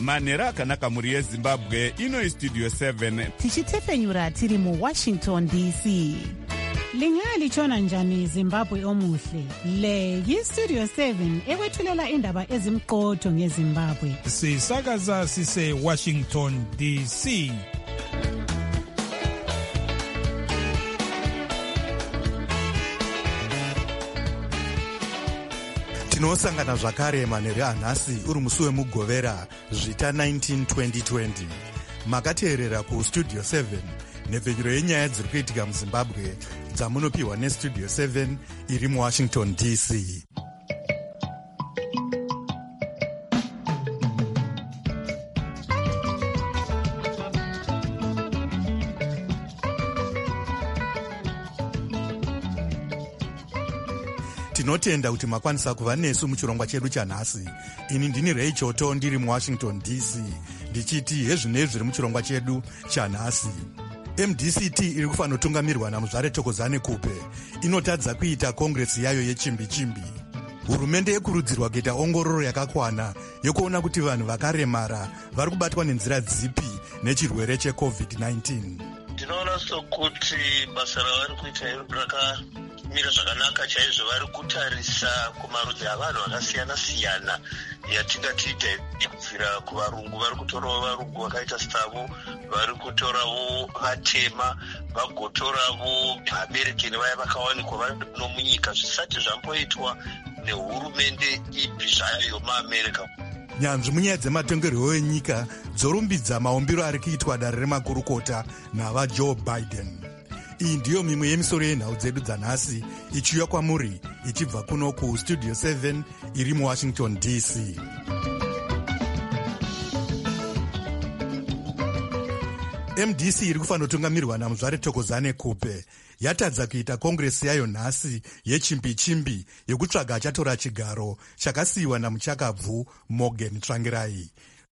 manhero akanaka mhuri yezimbabwe. Ino Studio 7 tichitefenyura tiri muWashington DC. Lingalitshona njani Zimbabwe omuhle? Le yiStudio 7 ekwethulela indaba ezimqotho ngeZimbabwe. Sisakaza sise Washington DC. Tinosangana zvakare manheru anhasi uri musi wemugovera zvita 19-2020. Makateerera kuStudio 7 nhepfenyuro yenyaya dziri kuitika muZimbabwe dzamunopiwa neStudio 7 iri muWashington DC. Tinotenda kuti makwanisa kuva nesu muchirongwa chedu chanhasi. Ini ndini Ray Choto ndiri muWashington DC ndichiti hezvinei zviri muchirongwa chedu chanhasi. MDCT iri kufanotungamirwa naMuzvare Thokozani Kupe inotadza kuita kongresi yayo yechimbi-chimbi. Hurumende yekurudzirwa kuita ongororo yakakwana yokuona kuti vanhu vakaremara vari kubatwa nenzira dzipi nechirwere cheCovid-19. Ndinoona sokuti basa ravari kuita rakamira zvakanaka chaizvo. Vari kutarisa kumarudzi avanhu vakasiyana-siyana yatingati kubvira kuvarungu. Vari kutorawo varungu vakaita stavo, vari kutorawo vatema, vagotorawo vaberekeni vaya vakawanikwa vano munyika zvisati zvamboitwa nehurumende ipi zvayo yomuAmerica. Nyanzvi munyaya dzematongerwo enyika dzorumbidza maumbiro ari kuitwa dare remakurukota navaJoe Biden. Iyi ndiyo mimwe yemisoro yenhau dzedu dzanhasi ichiuya kwamuri ichibva kuno kuStudio 7 iri muWashington DC. MDC iri kufanotungamirwa naMuzvare Thokozani Kupe yatadza kuita kongresi yayo nhasi yechimbi-chimbi yekutsvaga achatora chigaro chakasiyiwa namuchakabvu Morgan Tsvangirai.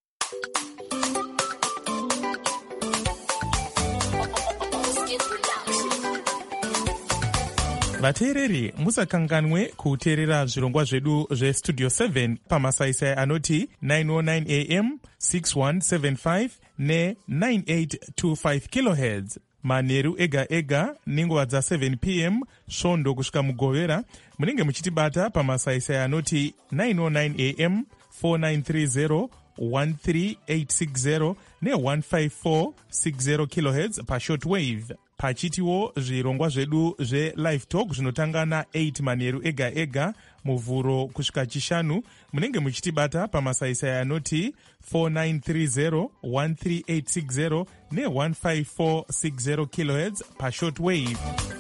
Vateereri, musakanganwe kuteerera zvirongwa zvedu zveStudio 7 pamasaisai anoti 909 AM, 6175 ne9825 kHz. Manheru ega nenguva dza7 PM svondo kusvika mugovera munenge muchitibata pamasaisai anoti 909 AM, 4930 13860 ne15460 kHz pashortwave. Pachitiwo zvirongwa zvedu zve-live talk zvinotanga na8 manheru ega muvhuro kusvika chishanu munenge muchitibata pamasaisai anoti 4930 13860 ne15460 kHz pashortwave.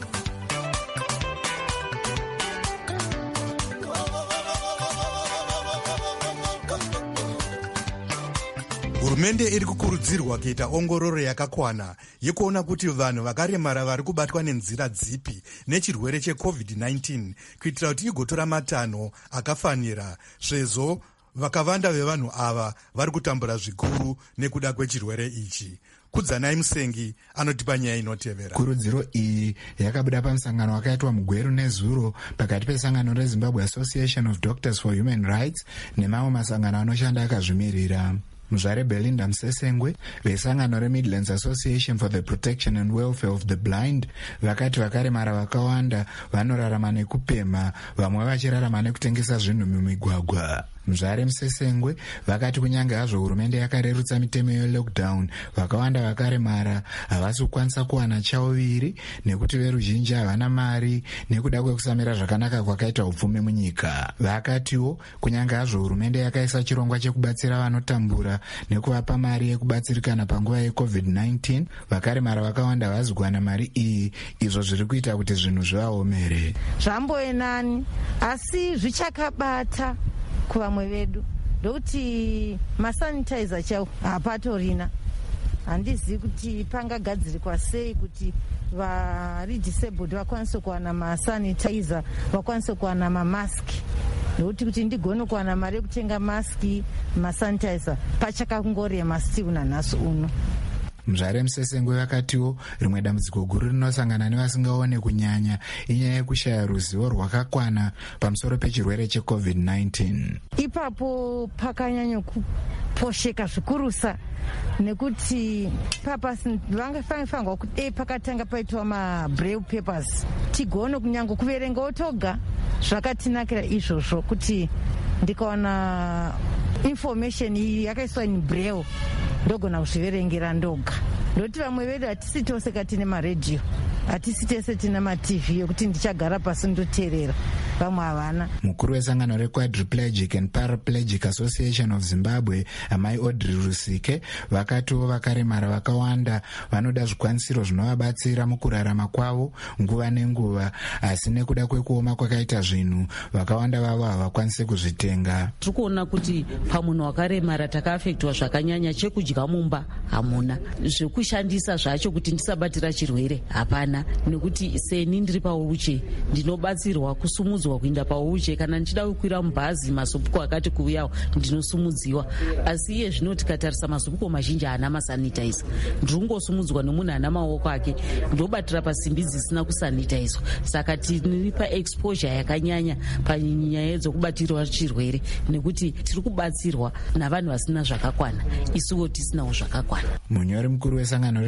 Hurumende iri kukurudzirwa kuita ongororo yakakwana yekuona kuti vanhu vakaremara vari kubatwa nenzira dzipi nechirwere cheCovid-19 kuitira kuti igotora matanho akafanira, sezvo vakawanda vevanhu ava vari kutambura zvikuru nekuda kwechirwere ichi. Kudzanai Musengi anotipa nyaya inotevera. Kurudziro iyi yakabuda pamusangano wakaitwa mugweru nezuro pakati pesangano reZimbabwe Association of Doctors for Human Rights nemamwe masangano anoshanda akazvimirira. Muzvare Belinda Msesengwe vesangano reMidlands Association for the Protection and Welfare of the Blind vakati vakaremara vakawanda vanorarama nekupema, vamwe vachirarama nekutengesa zvinhu mumigwagwa. Muzvare Msesengwe vakati kunyange hazvo hurumende yakarerutsa mitemo yelockdown, vakawanda vakaremara havasi kukwanisa kuwana chauviri nekuti veruzhinji havana mari nekuda kwekusamira zvakanaka kwakaita upfumi munyika. Vakatiwo kunyange hazvo hurumende yakaisa chirongwa chekubatsira vanotambura nekuvapa mari yekubatsirikana panguva yeCovid-19, vakaremara vakawanda havasi kuwana mari iyi, izvo zviri kuita kuti zvinhu zvivaomere. Zvamboenani asi zvichakabata kuvamwe vedu ndokuti masanitizer chaiwo hapatorina. Handizivi kuti pangagadzirikwa sei kuti vari disabled vakwanise kuwana masanitizer, vakwanise kuwana mamaski. Ndokuti kuti ndigone kuwana mari yekutenga maski, masanitizer pachakangorema still nanhasi uno. Muzvare Msesengwe vakatiwo rimwe dambudziko guru rinosangana nevasingaone kunyanya inyaya yekushaya ruzivo rwakakwana pamusoro pechirwere cheCovid-19. Ipapo pakanyanya posheka zvikurusa nekuti papasi vangafanirwa kuti pakatanga paitwa mabrave papers tigone kunyange kuverengawo toga. Zvakatinakira izvozvo kuti ndikaona information iyi yakaiswa in brave ndogona kuzviverengera ndoga. Ndokuti vamwe vedu hatisi tose katine maredhiyo, hatisi tese tine matv yokuti ndichagara pasi ndoteerera, vamwe havana. Mukuru wesangano requadriplegic and paraplegic association of Zimbabwe, amai Audrey Rusike, vakatiwo vakaremara vakawanda vanoda zvikwanisiro zvinovabatsira mukurarama kwavo nguva nenguva, asi nekuda kwekuoma kwakaita zvinhu vakawanda vavo havakwanisi kuzvitenga. Tiri kuona kuti pamunhu wakaremara takaafektwa zvakanyanya. Chekudya mumba hamuna, zvekushandisa zvacho kuti ndisabatira chirwere hapana, nekuti seni ndiri pauche ndinobatsirwa kusumudzwa kuenda pauche. Kana ndichida kukwira mubhazi mazopuko akati kuuyawo ndinosumudziwa, asi iye zvino tikatarisa mazopuko mazhinji haana masanitizer. Ndiri kungosumudzwa nemunhu ana maoko ake, ndobatira pasimbi dzisina kusanitizwa. Saka tiri paexposure yakanyanya panyaya dzokubatirwa chirwere, nekuti tiri kubatsirwa navanhu vasina zvakakwana, isuwo tisinawo zvakakwana. Munyori mukuru wesangano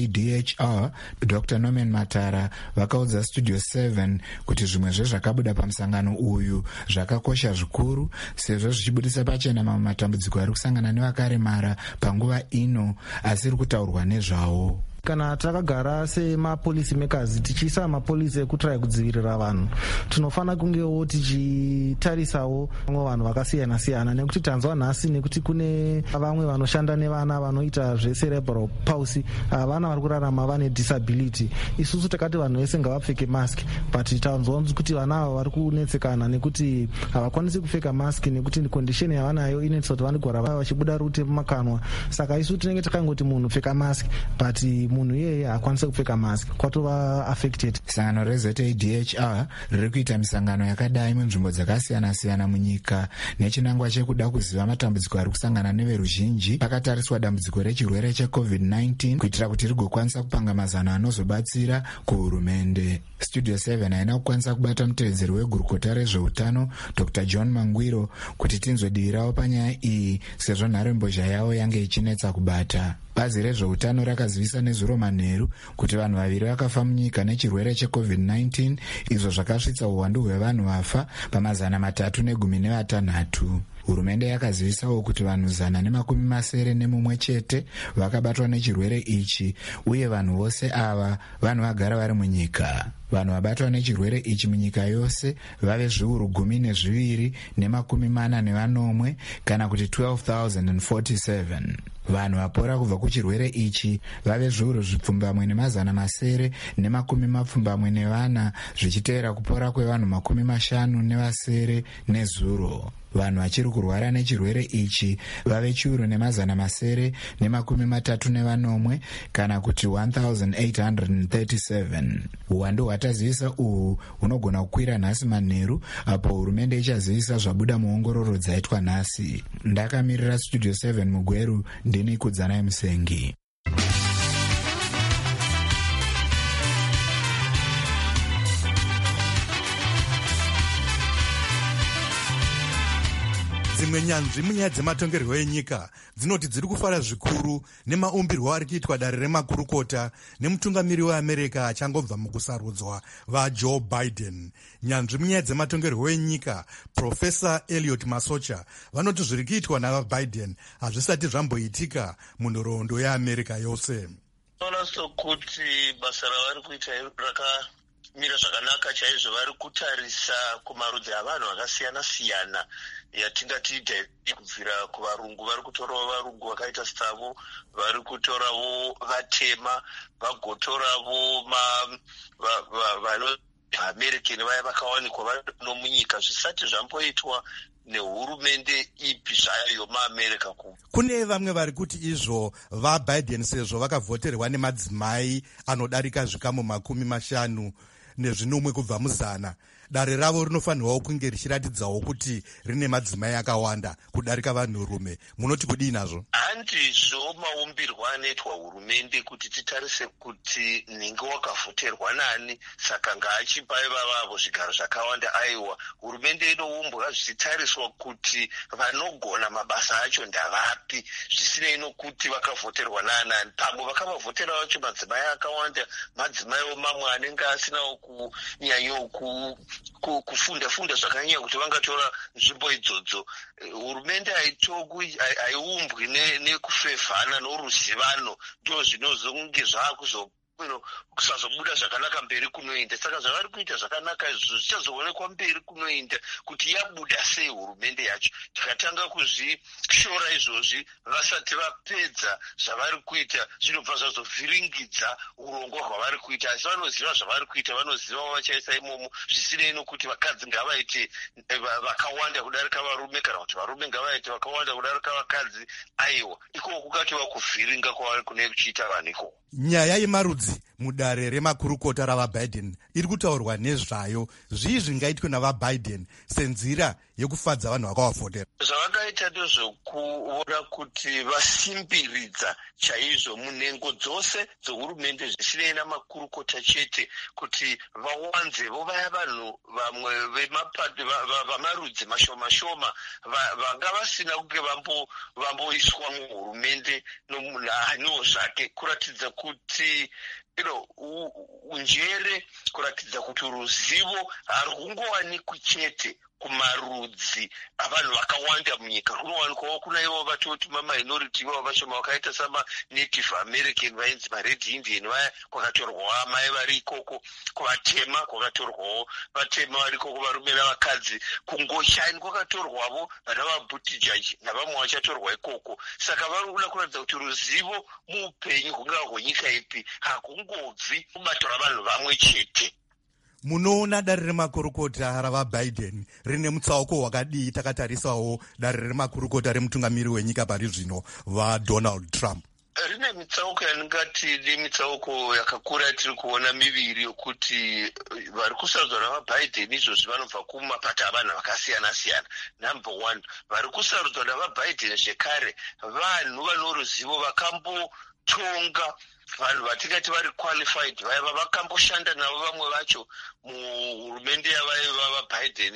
reZADHR Dr. Norman Matara vakaudza Studio 7 kuti zvimwe zvezvakabuda pamusangano uyu zvakakosha zvikuru, sezvo zvichibudisa pachena mamwe matambudziko ari kusangana nevakaremara panguva ino, asi iri kutaurwa nezvawo. Kana takagara semapolisi makers tichiisa mapolisi ekutrai kudzivirira vanhu, tinofana kungewo tichitarisawo vamwe vanhu vakasiyana siyana, nekuti tanzwa nhasi nekuti kune vamwe vanoshanda nevana vanoita zvecerebral palsy, vana vari kurarama vane disability. Isusu takati vanhu vese ngavapfeke mask, but tanzwa kuti vana ava vari kunetsekana nekuti havakwanisi kupfeka mask nekuti condition yavanayo inoita kuti vanogara vachibuda rute mumakanwa. Saka isu tinenge takangoti munhu pfeka mask, but munhu iyeye haakwanisi kupfeka mask, kwatova affected. Sangano reZADHR riri kuita misangano yakadai munzvimbo dzakasiyana siyana munyika nechinangwa chekuda kuziva matambudziko ari kusangana neveruzhinji pakatariswa dambudziko rechirwere cheCovid-19 kuitira kuti rigokwanisa kupanga mazano anozobatsira kuhurumende. Studio 7 haina kukwanisa kubata mutevedzeri wegurukota rezveutano Dr. John Mangwiro kuti tinzwe dii ravo panyaya iyi, sezvo nharembozha yavo yange ichinetsa kubata. Bazi rezveutano rakazivisa nezuro manheru kuti vanhu vaviri vakafa munyika nechirwere cheCovid-19, izvo zvakasvitsa uwandu hwevanhu vafa pa316. Hurumende yakazivisawo kuti vanhu 191 chete vakabatwa nechirwere ichi, uye vanhu vose ava vanhu vagara vari munyika. Vanhu vabatwa nechirwere ichi munyika yose vave 12,040 kana kuti 12,047. Vanhu vapora kubva kuchirwere ichi vave 7,940 zvichiteera kupora kwevanhu 50 nezuro. Vanhu vachiri kurwara nechirwere ichi vave 1,734 kana kuti 1,837. Uwandu hwatazivisa uhu hunogona kukwira nhasi manheru, apo hurumende ichazivisa zvabuda muongororo dzaitwa nhasi. Ndakamirira Studio 7 mugweru, ndini Kudzanai Musengi. Dzimwe nyanzvi munyaya dzematongerwo enyika dzinoti dziri kufara zvikuru nemaumbirwo ari kuitwa dare remakurukota nemutungamiri weAmerica achangobva mukusarudzwa vaJoe Biden. Nyanzvi munyaya dzematongerwo enyika Profesa Elliot Masocha vanoti zviri kuitwa navaBiden hazvisati zvamboitika munhoroondo yeAmerica yose. Tinoona sokuti basa ravari kuita rakamira zvakanaka chaizvo. Vari kutarisa kumarudzi avanhu vakasiyana siyana yatingati kubvira kuvarungu. Vari kutorawo varungu vakaita stavo, vari kutorawo vatema, vagotorawo vaAmerican vaya vakawanikwa vano munyika zvisati zvamboitwa nehurumende ipi zvayo muAmerica. Kune vamwe vari kuti izvo vaBiden sezvo vakavhoterwa nemadzimai anodarika zvikamu 50 nezvinomwe kubva muzana, dare ravo rinofanirwawo kunge richiratidzawo kuti rine madzimai akawanda kudarika vanhurume. Munoti kudii nazvo? handizvo maumbirwa anoitwa hurumende kuti titarise kuti ninge wakavhoterwa nani saka ngaachipa ivavavo zvigaro zvakawanda. Aiwa, hurumende inoumbwa zvichitariswa kuti vanogona mabasa acho ndavapi, zvisinei nokuti vakavhoterwa naanani. Pamwe vakavavhotera vacho madzimai akawanda, madzimaiwo mamwe anenge asinawo kunyanyo kufunda zvakanyanya kuti vangatora nzvimbo idzodzo. Hurumende haiumbwi nekufevhana noruzivano, ndo zvinozonge kusazobuda zvakanaka mberi kunoenda. Saka zvavari kuita zvakanaka izvo zvichazoonekwa mberi kunoenda kuti yabuda sei hurumende yacho. Tikatanga kuzvishora izvozvi vasati vapedza zvavari kuita, zvinobva zvazovhiringidza urongwa hwavari kuita. Asi vanoziva zvavari kuita, vanoziva vachaisa imomo, zvisinei nokuti vakadzi ngavaite vakawanda kudarika varume kana kuti varume ngavaite vakawanda kudarika vakadzi. Aiwa, ikoko kukatova kuvhiringa kwavari kune kuchiita vanhu ikoko. Nyaya yemarudzi mudare remakurukota ravaBiden iri kutaurwa nezvayo. Zvii zvingaitwe navaBiden senzira yekufadza vanhu vakavafotera? Zvavakaita ndezvokuona kuti vasimbiridza chaizvo munhengo dzose dzohurumende, zvisinei namakurukota chete, kuti vawanzevo vaya vanhu vamwe vamarudzi mashoma vanga vasina kunge vamboiswa muhurumende nomunhaniwo zvake, kuratidza kuti unjere, kuratidza kuti ruzivo harungowanikwi chete kumarudzi avanhu vakawanda munyika. Kunowanikwawo kuna ivo vatoti maminority ivavo vashoma vakaita samaNative American vainzi maRed Indian vaya, kwakatorwawo amai vari ikoko. Kuvatema kwakatorwawo vatema vari ikoko, varume navakadzi. Kungoshani kwakatorwavo vana vaButtigieg navamwe vachatorwa ikoko. Saka vari kuda kuratidza kuti ruzivo muupenyu hungava hwenyika ipi hakungobvi kubato ravanhu vamwe chete. Munoona dare remakurukota ravaBiden rine mutsauko wakadii takatarisawo dare remakurukota remutungamiri wenyika pari zvino vaDonald Trump? Rine mitsauko yaningati mitsauko yakakura tiri kuona miviri yokuti vari kusarudzwa navaBiden izvozvi vanobva kumapato avanhu vakasiyana-siyana. Number one, vari kusarudzwa navaBiden zvekare vanhu vano ruzivo vakambotonga, vanhu vatingati vari qualified, vaiva vakamboshanda navo vamwe vacho muhurumende yavaBiden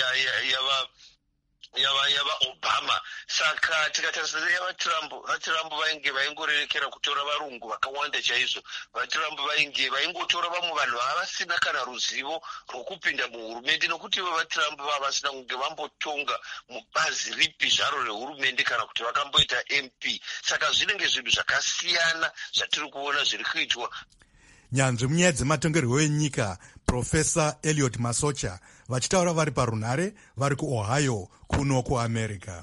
yava Obama. Saka tikatarisa vaTrump vaingorerekera kutora varungu vakawanda chaizvo. vaTrump vaingotora vamwe vanhu vavasina kana ruzivo rwokupinda muhurumende, nokuti ivo vaTrump vavasina kunge vambotonga mubazi ripi zvaro rehurumende kana kuti vakamboita MP. Saka zvinenge zvinhu zvakasiyana zvatiri kuona zviri kuitwa. Nyanzvi munyaya dzematongerwo enyika Profesa Elliot Masocha vachitaura vari parunhare vari kuOhio kuno kuAmerica.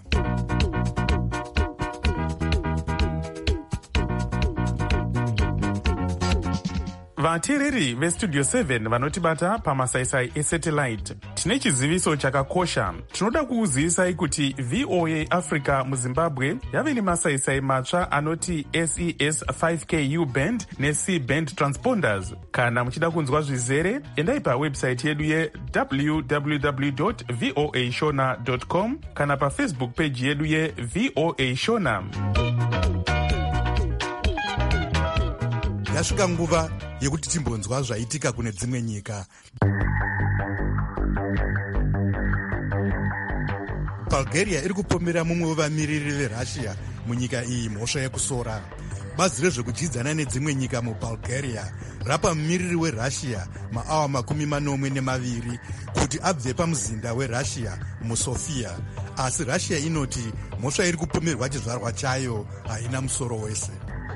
vateereri vestudio 7 vanotibata pamasaisai esatellite, tine chiziviso chakakosha. Tinoda kukuzivisai kuti VOA Africa muZimbabwe yave nemasaisai matsva anoti SES 5Ku band neC band transponders. Kana muchida kunzwa zvizere, endai pawebsite yedu ye.www.voashona.com kana pafacebook page yedu yeVOA Shona. Yasvika nguva yekuti timbonzwa zvaitika kune dzimwe nyika. Bulgaria iri kupomera mumwe wevamiriri veRussia munyika iyi mhosva yekusora. Bazi rezvekudyidzana nedzimwe nyika muBulgaria rapa mumiriri weRussia maawa 42 kuti abve pamuzinda weRussia muSofia, asi Russia inoti mhosva iri kupomerwa chizvarwa chayo haina musoro wese.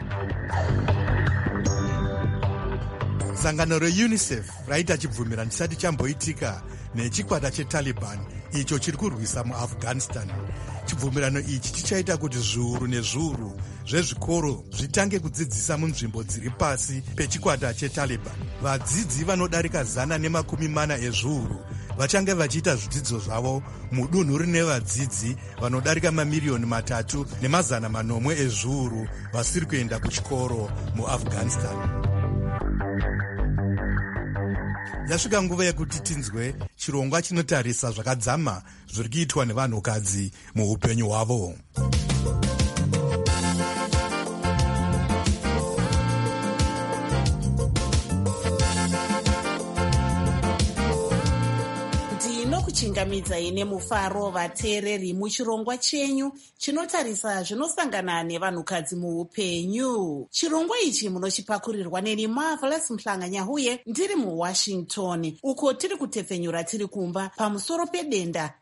Sangano reUNICEF raita chibvumirano chisati chamboitika nechikwata cheTaliban icho chiri kurwisa muAfghanistan. Chibvumirano ichi chichaita kuti zviuru nezviuru zvezvikoro zvitange kudzidzisa munzvimbo dziri pasi pechikwata cheTaliban. Vadzidzi vanodarika 140 ezviuru vachange vachiita zvidzidzo zvavo mudunhu rine vadzidzi vanodarika 3,400,000 ezviuru vasiri kuenda kuchikoro muAfghanistan. Yasvika nguva yekuti tinzwe chirongwa chinotarisa zvakadzama zviri kuitwa nevanhukadzi muupenyu hwavo. kuchingamidzai nemufaro vateereri muchirongwa chenyu chinotarisa zvinosangana nevanhukadzi muupenyu. Chirongwa ichi munochipakurirwa neni Marvelous Mhlanganyahuye ndiri muWashington, uko tiri kutepfenyura tiri kumba pamusoro pedenda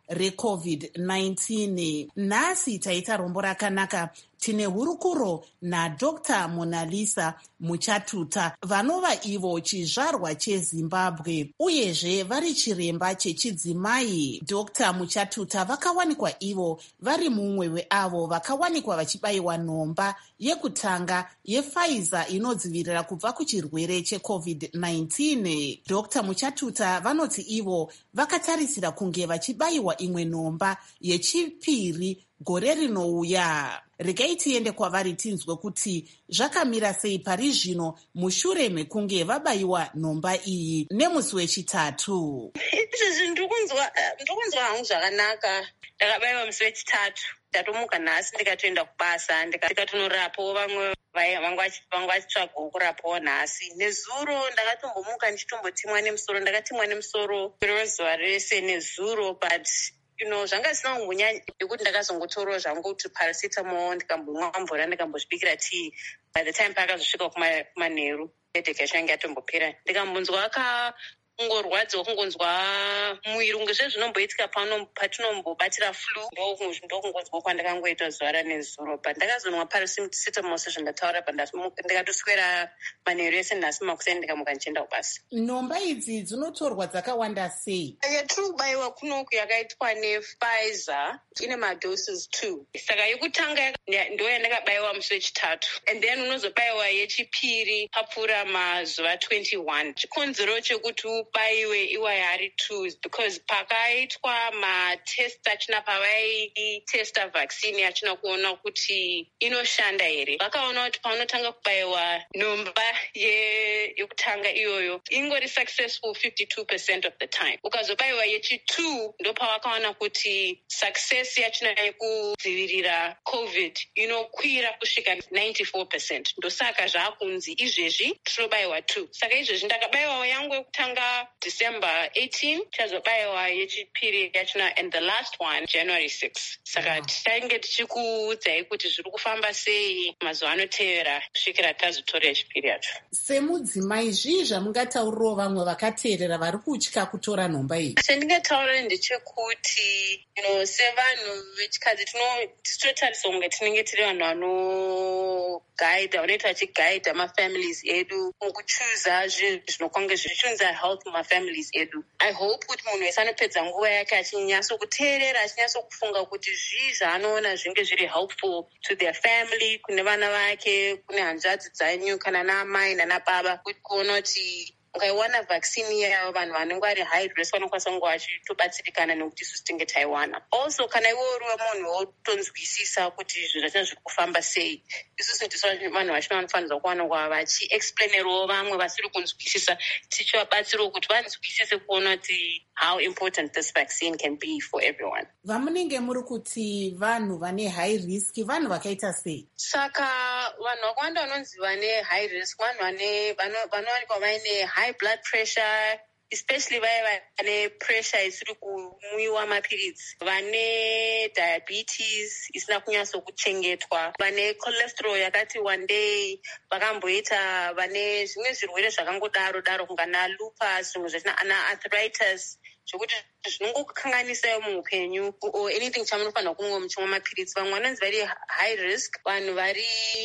reCovid-19. Nhasi taita rombo rakanaka. Tine hurukuro naDr. Monalisa Muchatuta, vanova ivo chizvarwa cheZimbabwe, uyezve vari chiremba chechidzimai. Dr. Muchatuta vakawanikwa ivo vari mumwe weavo vakawanikwa vachibayiwa nhomba yekutanga yePfizer inodzivirira kubva kuchirwere cheCovid-19. Dr. Muchatuta vanoti ivo vakatarisira kunge vachibayiwa imwe nhomba yechipiri gore rinouya. Regai tiende kwavari tinzwe kuti zvakamira sei pari zvino mushure mekunge vabayiwa nhomba iyi nemusi wechitatu. Izvi ndikunzwa hangu zvakanaka. Ndakabayiwa musi wechitatu, ndatomuka nhasi ndikatoenda kubasa ndikatonorapawo vamwe vanga vachitsvagawo kurapawo nhasi. Nezuro ndakatombomuka ndichitombotimwa nemusoro, ndakatimwa nemusoro zuva rese nezuro, but zvanga zvisina kumbonyanya nekuti ndakazongotorawo zvangu kuti paracetamol, ndikambomwa mvura, ndikambozvibikira tii. By the time pakazosvika kumanheru headache yacho yange yatombopera, ndikambonzwa kungorwadziwa, kungonzwa muviri unge zvezvinomboitika patinombobatira flu, ndokungonzwa kwandakangoita zuva ranezuro. But ndakazonwa paracetamol sezvandataura, ndikatoswera manheru ese nhasi makuseni ndikamuka ndichienda kubasa. Nhomba idzi dzinotorwa dzakawanda sei? Yatiri kubayiwa kunoku yakaitwa nePfizer ine madoses 2. Saka yekutanga ndo yandakabayiwa musi wechitatu, and then unozobayiwa yechipiri papfuura mazuva 21. Chikonzero chekuti ubayiwe iwayari 2 because pakaitwa matest achina pavaitesta vaccine achina kuona kuti inoshanda here. Vakaona kuti paunotanga kubayiwa nhomba yekutanga iyoyo ingori successful 52% of the time. Ukazobayiwa yechi2 ndo pavakaona kuti success yachina yekudzivirira COVID inokwira kusvika 94%. Ndosaka zvaakunzi izvezvi tinobayiwa 2. Saka izvezvi ndakabayiwa yangu yekutanga December 18, chazobayiwa yechipiri yachina, and the last one January 6. Saka tichainge tichikuudzai kuti zviri kufamba sei mazuva anotevera kusvikira tazotora yechipiri yacho. Semudzimai, zvii zvamungataurirawo vamwe vakateerera vari kutya kutora nhomba iyi? Chandingataura ndechekuti sevanhu vechikadzi tinotarisa kunge tinenge tiri vanhu vanoita vachigaidha mafamilies edu mukuchuza zvinhu zvinokwange zvichiunza health mumafamilies edu. I hope kuti munhu wese anopedza nguva yake achinyatsokuteerera, achinyatsokufunga kuti zvii zvaanoona zvinge zviri helpful to their family, kune vana vake, kune hanzvadzi dzanyu kana naamai nanababa, kuti kuona kuti ukaiwana vaccine yayo vanhu vanenge vari high risk vanokwanisa kunge vachitobatsirikana nekuti isusu tinge taiwana. Also kana iwe uriwe munhu wotonzwisisa kuti zvinhu zvachina zviri kufamba sei, isusu ndiso vanhu vachina vanofanirwa kuwanikwa vachiexplainerawo vamwe vasiri kunzwisisa, tichivabatsirawo kuti vanzwisise kuona kuti how important this vaccine can be for everyone. Vamunenge muri kuti vanhu vane high risk vanhu vakaita sei? Saka vanhu vakawanda vanonzi vane high risk vanhu vanowanikwa vaine high blood pressure, especially vaya vane pressure isiri kumwiwa mapiritsi, vane diabetes isina kunyatsokuchengetwa, vane cholesterol yakati wandei, vakamboita vane zvimwe zvirwere zvakangodaro kungana lupus, zvimwe zvatina ana arthritis, zvokuti zvinongokanganisayo muupenyu or anything chamunofanira kumwa muchimwa mapiritsi. Vamwe vanonzi vari high risk, vanhu vari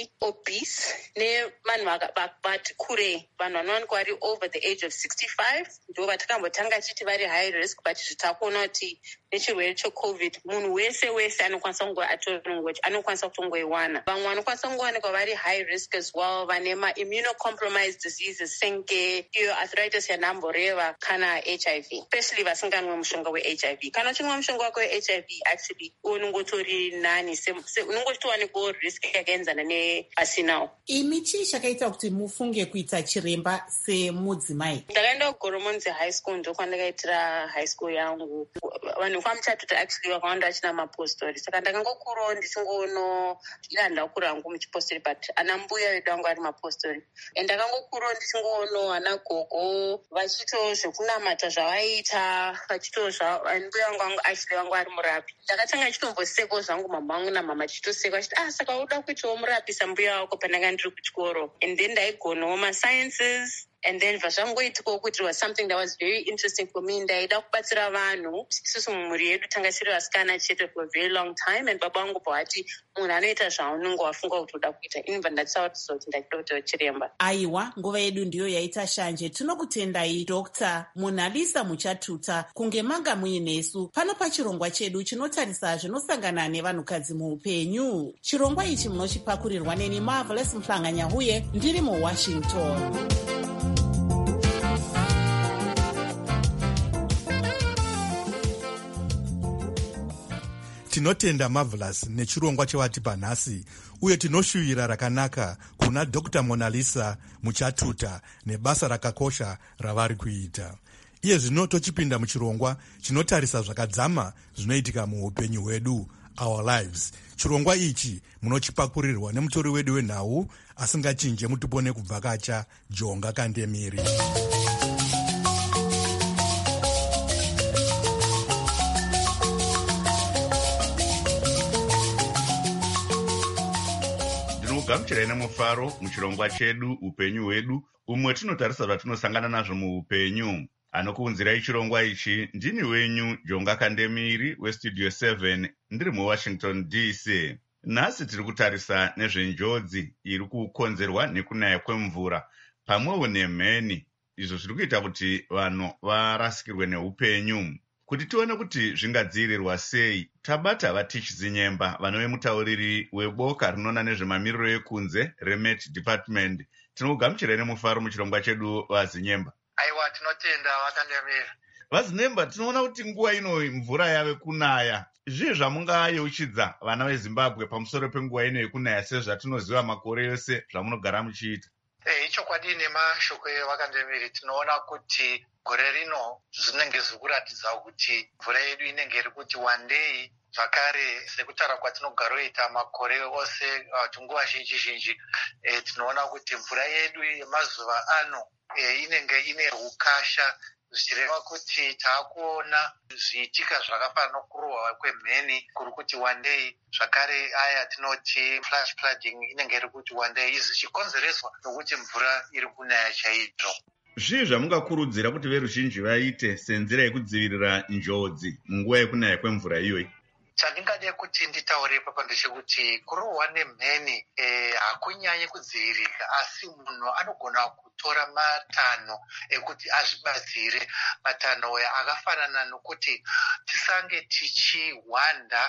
obese, nevanhu vati kurei, vanhu vanowanikwa vari over the age of 65 ndo vatakambotanga chiti vari high risk, but zvitakuona kuti nechirwere cheCovid munhu wese anokwanisa kunge anokwanisa kutongoiwana. Vamwe vanokwanisa kungowanikwa vari high risk as well, vane ma-immunocompromised diseases senge iyo arthritis yanamboreva kana HIV, especially vasinganwe mushonga weHIV. Kana uchinwa mushonga wako weHIV, actually unongotori nani, unongotowanikwawo risk yakaenzana neasinawo. Imi chii chakaita kuti mufunge kuita chiremba semudzimai? Ndakaenda kuGoromonzi high school, ndokwandakaitira high school yangu. Vanhu kwaMuchatuta actually vakawanda vachina mapostori, saka ndakangokurawo ndichingoona ndakura hangu muchipostori, but ana mbuya vedu vangu vari mapostori, and ndakangokurawo ndichingoona ana gogo vachito zvekunamata zvavaita vachitozva mbuya wangu achile wangu ari murapi. Ndakatanga chitomboseko zvangu mama wangu namama chitoseka achiti saka uda kuitawo murapisa mbuya wako pandanga ndiri kuchikoro. And then ndaigonawo masciences. And then zvazvangoitikawo kuti it was something that was very interesting for me. Ndaida kubatsira vanhu. Isusu mumhuri yedu tanga tiri vasikana chete for a very long time. And baba vangu pavati munhu anoita zvaunenge wafunga kuti uda kuita. Inibva ndatisautiza kuti ndachida kuitawo chiremba. Aiwa, nguva yedu ndiyo yaita shanje. Tinokutendai Dr. Monalisa Muchatuta kunge manga muinesu pano pachirongwa chedu chinotarisa zvinosangana nevanhukadzi muupenyu. Chirongwa ichi munochipakurirwa neni Marvelous Mhlanganya huye ndiri muWashington. Tinotenda Marvelous nechirongwa chewatipa nhasi uye tinoshuvira rakanaka kuna Dr. Monalisa Muchatuta nebasa rakakosha ravari kuita. Iye zvino tochipinda muchirongwa chinotarisa zvakadzama zvinoitika muupenyu hwedu, our lives. Chirongwa ichi munochipakurirwa nemutori wedu wenhau asingachinje mutipone kubvakacha Jonga Kandemiri. Gamuchirai nemufaro muchirongwa chedu upenyu hwedu, umwe tinotarisa zvatinosangana nazvo muupenyu. Anokuunzirai chirongwa ichi ndini wenyu Jonga Kandemiri westudio 7 ndiri muWashington DC. Nhasi tiri kutarisa nezvenjodzi iri kukonzerwa nekunaya kwemvura pamwewo nemheni, izvo zviri kuita kuti vanhu varasikirwe neupenyu. Kuti tione kuti zvingadzivirirwa sei, tabata vatichi zinyemba vanove mutauriri weboka rinoona nezvemamiriro ekunze reMet Department. Tinokugamuchirai nemufaro muchirongwa chedu vazinyemba. Aiwa, tinotenda Wakandemiri. Vazinyemba, tinoona kuti nguva ino mvura yave kunaya. Zvii zvamungayeuchidza vana veZimbabwe pamusoro penguva ino yekunaya sezvatinoziva makore yose zvamunogara muchiita? Ichokwadi nemashoko eWakandemiri, tinoona kuti gore rino zvinenge zviri kuratidza kuti mvura yedu inenge iri kuti one day, zvakare sekutaura kwatinogaroita makore ose nguva zhinji tinoona kuti mvura yedu yemazuva ano inenge ine ukasha, zvichireva kuti taakuona zviitika zvakafanana nokurohwa kwemheni kuri kuti one day, zvakare aya tinoti flash flooding inenge iri kuti one day, izvi zvichikonzereswa nokuti mvura iri kunaya chaizvo. Zvii zvamungakurudzira kuti veruzhinji vaite senzira yekudzivirira njodzi munguva yekunaya kwemvura iyoyi? Chandingade kuti nditaure papa ndechekuti kurohwa nemheni hakunyanyi kudzivirika, asi munhu anogona kutora matanho ekuti azvibatsire. Matanho aya akafanana nokuti tisange tichihwanda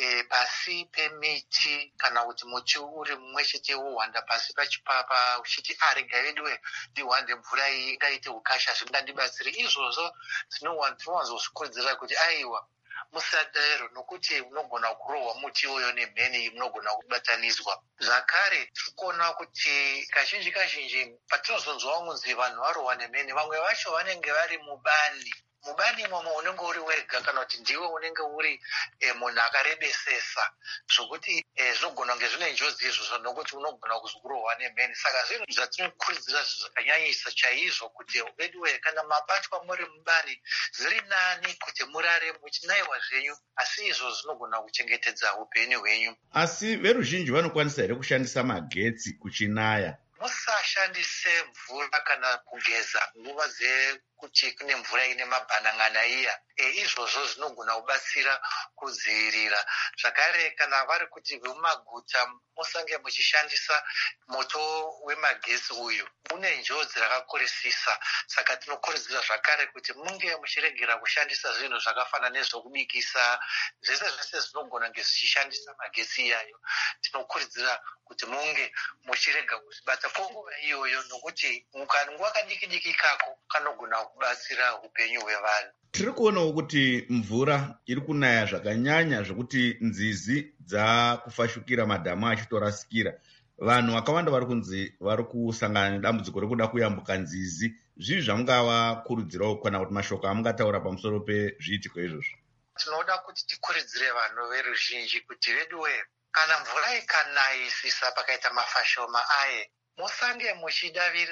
pasi pemiti, kana kuti muti uri mumwe chete wohwanda pasi pachipapa uchiti rega veduwe ndihwande mvura iyi ingaite ukasha zvingandibatsire. Izvozvo tinowanzozvikurudzira kuti aiwa musadaro, nokuti unogona kurohwa muti uyo nemheni munogona kubataniswa. Zvakare tirikuona kuti kazhinji patinozonzwa kunzi vanhu varohwa nemheni, vamwe vacho vanenge vari mubani imomo unenge uri wega, kana kuti ndiwe unenge uri munhu akarebesesa, zvokuti zvinogona kunge zvine njodzi izvozvo nokuti unogona kuzokurohwa nemheni. Saka zvinhu zvatinokurudzira zvakanyanyisa chaizvo kuti veduwe kana mabatwa muri mubani, zviri nani kuti murare muchinaiwa zvenyu, asi izvo zvinogona kuchengetedza upenyu hwenyu. Asi veruzhinji vanokwanisa here kushandisa magetsi kuchinaya? Musashandise mvura kana kugeza nguva dzekuti kune mvura ine mabhanang'ana iya. Izvozvo zvinogona kubatsira kudzivirira. Zvakare kana vari kuti vemumaguta musange muchishandisa moto wemagetsi uyu, une njodzi rakakurisisa. Saka tinokurudzira zvakare kuti munge muchiregera kushandisa zvinhu zvakafanana nezvokubikisa, zvese zvinogona kunge zvichishandisa magetsi iyayo. Tinokurudzira kuti munge muchirega kuzvibata kwenguva iyoyo, nokuti nguva kadiki kako kanogona kubatsira upenyu hwevanhu. Tiri kuonawo kuti mvura iri kunaya zvakanyanya zvokuti nzizi dzakufashukira, madhamu achitorasikira. Vanhu vakawanda vari kunzi vari kusangana nedambudziko rekuda kuyambuka nzizi. Zvii zvamungavakurudzirawo kana kuti mashoko amungataura pamusoro pezviitiko izvozvo? Tinoda kuti tikurudzire vanhu veruzhinji kuti veduwe, kana mvura ikanayisisa pakaita mafashoma aye, musange muchidavirira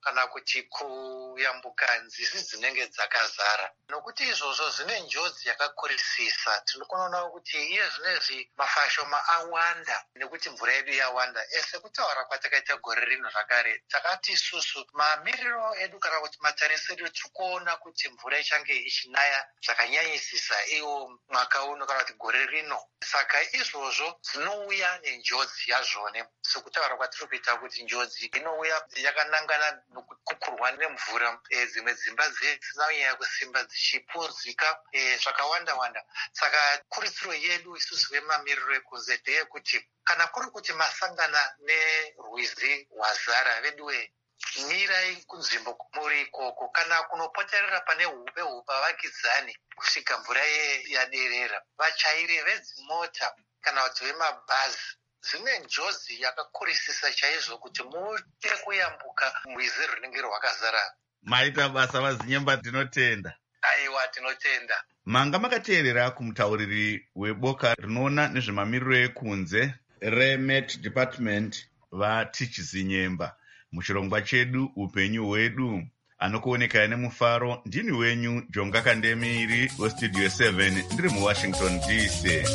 kana kuti kuyambuka nzizi dzinenge dzakazara, nokuti izvozvo zvine njodzi yakakurisisa. Tinokonawo kuti iye zvinezvi mafashoma awanda nekuti mvura yedu yawanda. Ese kutaura kwatakaita gore rino zvakare takati isusu mamiriro edu kana kuti matarisiro edu tikuona kuti mvura ichange ichinaya zvakanyanyisisa iwo mwaka uno kana kuti gore rino. Saka izvozvo zvinouya nenjodzi yazvone. Sekutaura kwatiri kuita kuti njodzi inouya yakanangana nokukurwa nemvura, dzimwe dzimba dzinonyanya kusimba dzichipunzika zvakawanda-wanda. Saka kurisiro yedu isusu vemamiriro ekunze ndeyekuti kana kuri kuti masangana nerwizi wazara veduwe, mirai kunzvimbo kumuri ikoko, kana kunopoterera pane hupe vakidzani kusvika mvura yaderera. Vachairi vedzimota kana kuti vemabhazi zvine njodzi yakakurisisa chaizvo kuti muite kuyambuka rwizi runenge rwakazara. Maita basa vazinyemba, tinotenda. Aiwa, tinotenda. Manga makateerera kumutauriri weboka rinoona nezvemamiriro ekunze reMet Department vaTichizinyemba muchirongwa chedu upenyu hwedu. Anokuonekaya nemufaro ndini wenyu Jonga Kandemiri westudio 7 ndiri muWashington DC.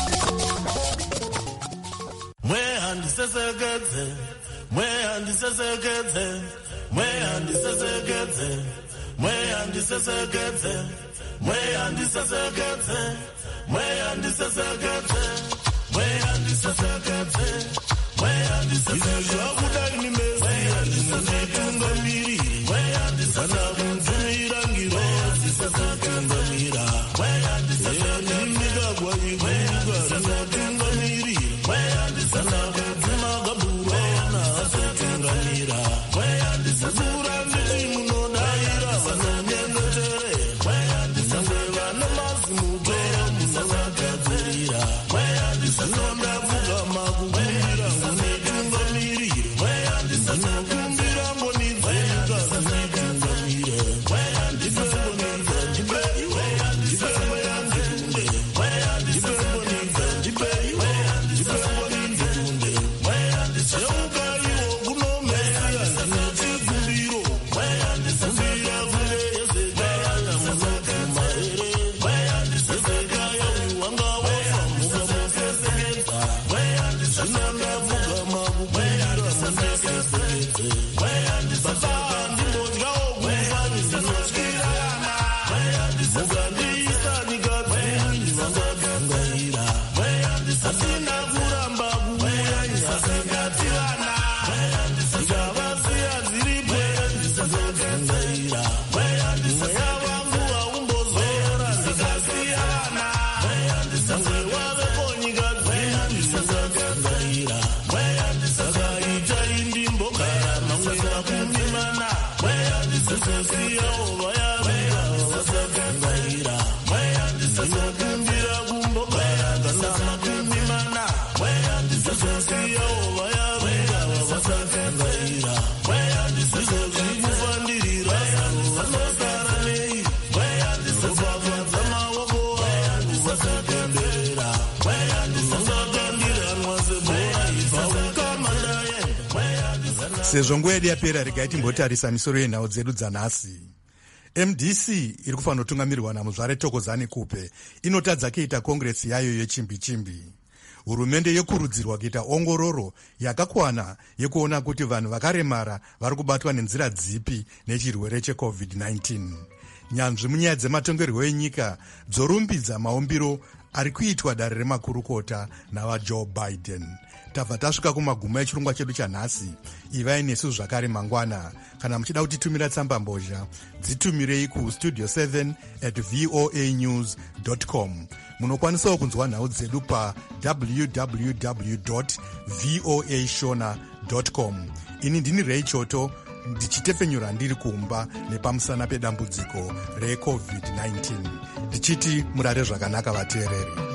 Mwehandisesekedze, mwehandisesekedze, mwehandisesekedze, mwehandisesekedze, mwehandisesekedze, mwehandisesekedze, mwehandisesekedze, mwehandisesekedze. Izvakudai nimesiya ndinotungamiri, kana kunzumira ngiro dzisasatungamira, nimigagwa iguga rinotungamiri, kana kudzima gaburona asatungamira, kura nditi munodaira vanonyengetere, nyangwe vana mazimutoro munovagadzirira, zvinondavuga makukumbira ngunitungamirire, zvinokumbira ngonidzika zvinitungamire, Sezvo nguva yedu yapera, regai timbotarisa misoro yenhau dzedu dzanhasi. MDC iri kufanira kutungamirwa naMuzvare Thokozani Kupe inotadza kuita kongresi yayo yechimbi-chimbi. Hurumende yokurudzirwa kuita ongororo yakakwana yekuona kuti vanhu vakaremara vari kubatwa nenzira dzipi nechirwere cheCovid-19. Nyanzvi munyaya dzematongerwo enyika dzorumbidza maumbiro ari kuitwa dare remakurukota navaJoe Biden. Tabva tasvika kumaguma echirongwa chedu chanhasi. Ivai nesu zvakare mangwana. Kana muchida kutitumira tsamba mbozha, dzitumirei kustudio7@voanews.com. Munokwanisawo kunzwa nhau dzedu pa www.voashona.com. Ini ndini Ray Choto, ndichitepfenyura ndiri kumba nepamusana pedambudziko reCovid-19. Ndichiti murare zvakanaka vateereri.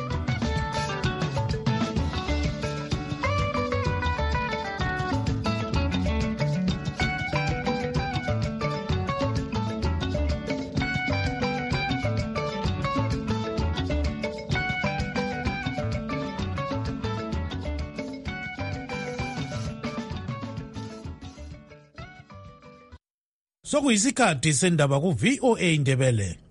sokuyisikhathi sendaba ku-VOA Ndebele.